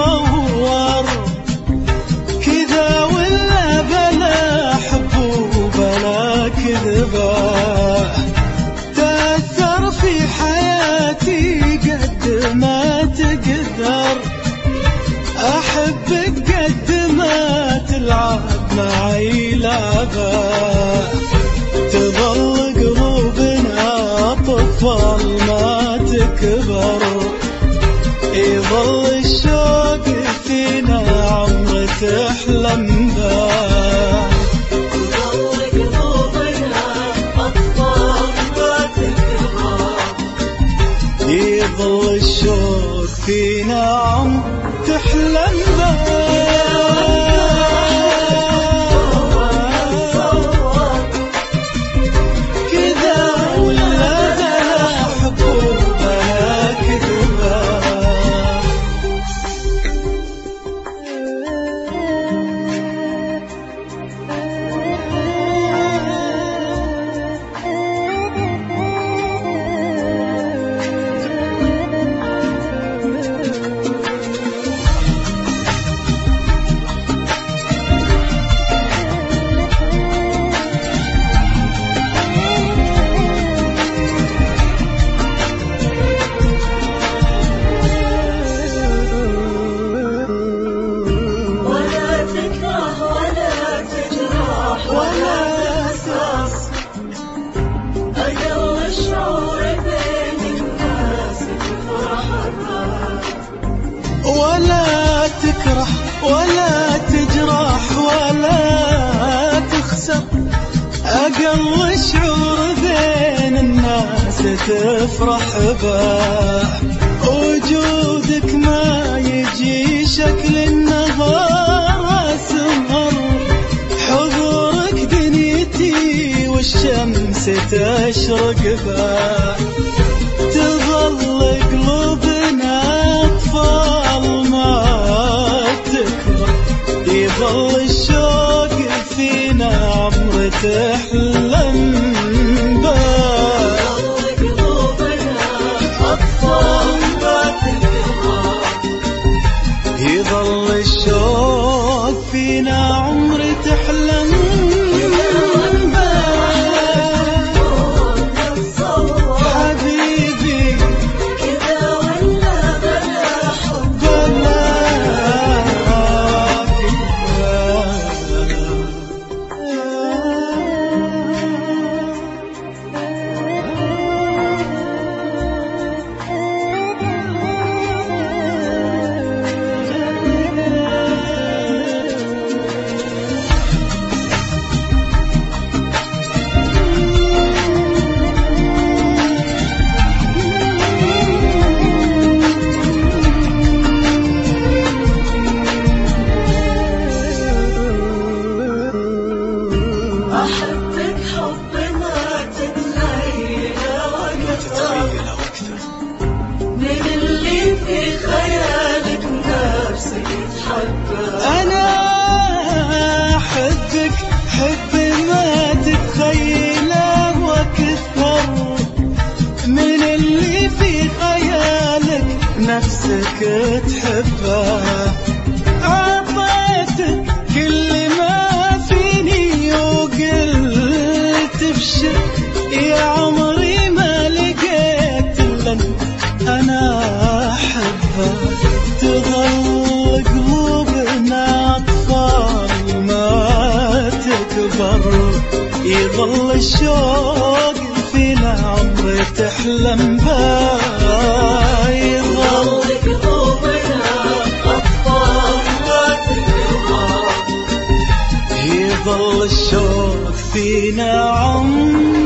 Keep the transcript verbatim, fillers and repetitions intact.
نتصور كذا ولا بلا حب وبلا كذبة. تأثر في حياتي قد ما تقدر، أحبك قد ما تلعب معي لعبة. تظل قلوبنا أطفال ما تكبر، يظل الشوق فينا عمر تحلم به. تظل قلوبنا أطفال ما تكبر، يظل الشوق فينا عمر تحلم به. ولا تكره ولا تجرح ولا تخسر، أقل شعور بين الناس تفرح به. وجودك ما يجي شكل النهار سمر، حضورك دنيتي والشمس تشرق به. تظل قلوبنا أطفال ما تكبر، يظل الشوق فينا عمر تحلم به. تظل قلوبنا أطفال ما تكبر، يظل الشوق فينا عمر تحلم به. أحبك حب ما تتخيل وأكثر، من اللي في خيالك نفسك تحبه. أنا أحبك حب ما تتخيل وأكثر، من اللي في خيالك نفسك تحبه. عطيتك كل ما فيني وقلت بشر، يا عمري ما لقيت إلا أنا أحبه. تظل قلوبنا أطفال ما تكبر، يظل الشوق فينا عمر تحلم به. تظل قلوبنا أطفال ما تكبر، يظل الشوق فينا عمر